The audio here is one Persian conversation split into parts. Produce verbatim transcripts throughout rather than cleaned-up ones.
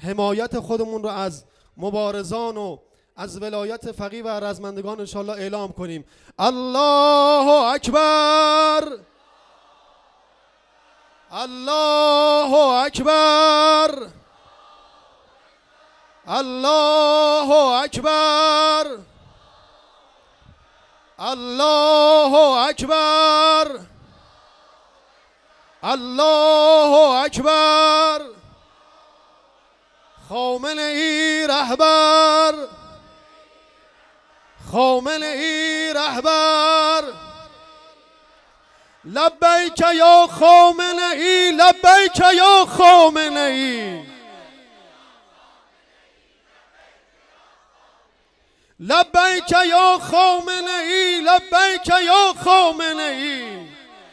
حمایت خودمون رو از مبارزان و از ولایت فقیه و رزمندگان انشالله اعلام کنیم. الله اکبر، الله اکبر، الله اکبر، الله اکبر، الله اکبر. خامنه ای رهبر، خامنه ای رهبر. لبیک یا خامنه ای، لبیک یا خامنه ای، لبیک یا خامنه ای، لبیک یا خامنه ای.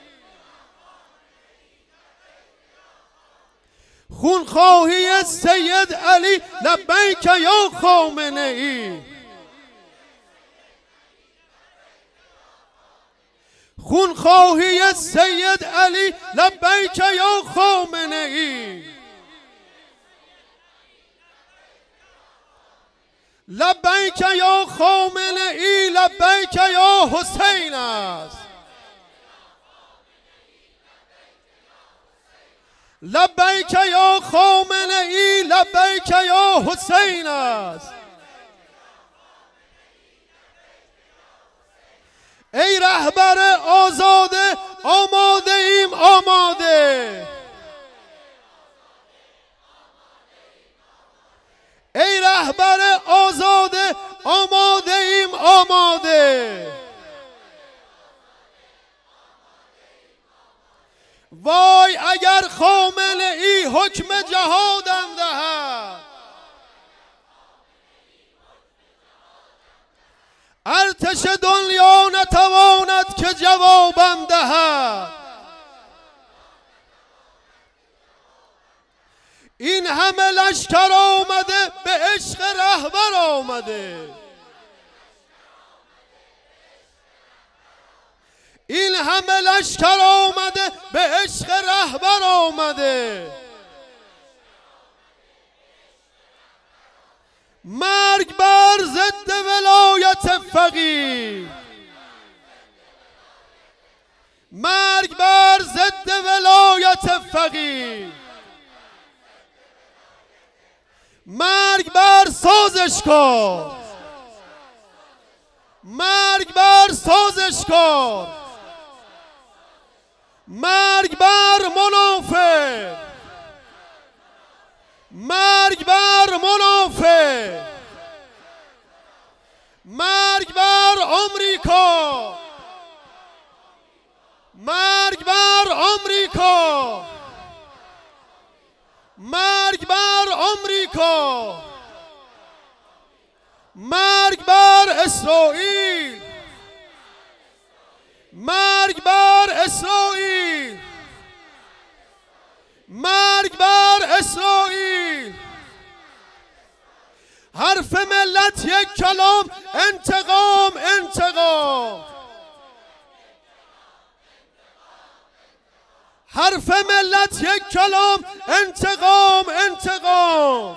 خونخواهی سید علی، لبیک یا خامنه ای، خونخواهی سید علی، لبیک یا خامنه ای. لبیک یا خامنه ای، لبیک یا حسین است. لبیک یا خامنه ای، لبیک یا حسین است. ای رهبر آزاده، آماده ایم آماده. ای رهبر آزاده، آماده ایم آماده. وای اگر خامنه ای حکم جهادم دهد، ارتش دنیا نتواند که جوابم دهد. این همه لشکر آمده، به عشق رهبر آمده. این همه لشکر آمده، به عشق رهبر آمده. مرگ بر ضد ولایت فقیه، مرگ بر ضد ولایت فقیه، مرگ بر سازشکار، مرگ بر سازشکار، مرگ بر منافق، مرگ بر منافق، مرگ بر آمریکا، مرگ بر آمریکا، مرگ بر آمریکا، مرگ بر اسرائیل، مرگ بر اسرائیل، مرگ بر اسرائیل. حرف ملت یک کلام، انتقام انتقام. حرف ملت یک کلام، انتقام انتقام.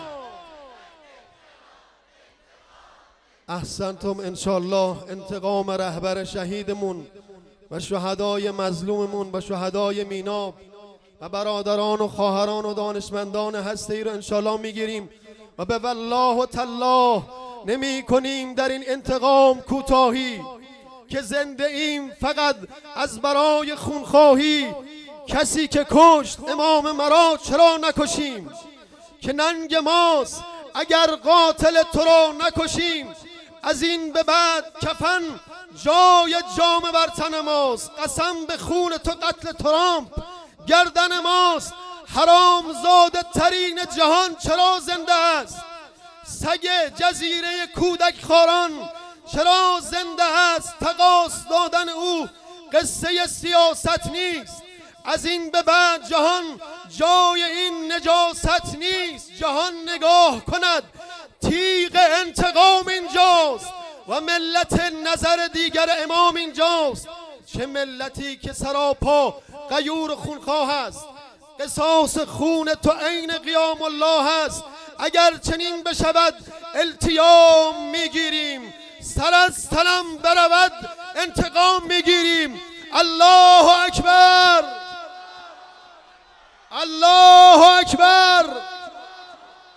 احسنتم. انشالله انتقام رهبر شهیدمون و شهدای مظلوممون و شهدای میناب و برادران و خواهران و دانشمندان هسته‌ای رو انشالله میگیریم و به والله و تالله نمی کنیم در این انتقام کوتاهی که زنده ایم فقط از برای خونخواهی. کسی که کشت امام مرا چرا نکشیم؟ که ننگ ماست اگر قاتل تو را نکشیم. از این به بعد کفن جای جامه بر تن ماست. قسم به خون تو قتل ترامپ گردن ماست. حرام زاده ترین جهان چرا زنده است؟ سگ جزیره کودک خاران چرا زنده است؟ تقاص دادن او قصه سیاست نیست. از این به بعد جهان جای این نجاست نیست. جهان نگاه کند تیغ انتقام اینجاست و ملت نظر دیگر امام اینجاست. چه ملتی که سراپا غیور خونخواه است. قصاص خون تو عین قیام الله است. اگر چنین بشود التیام میگیریم، سر از تنم برود انتقام میگیریم. الله اکبر، الله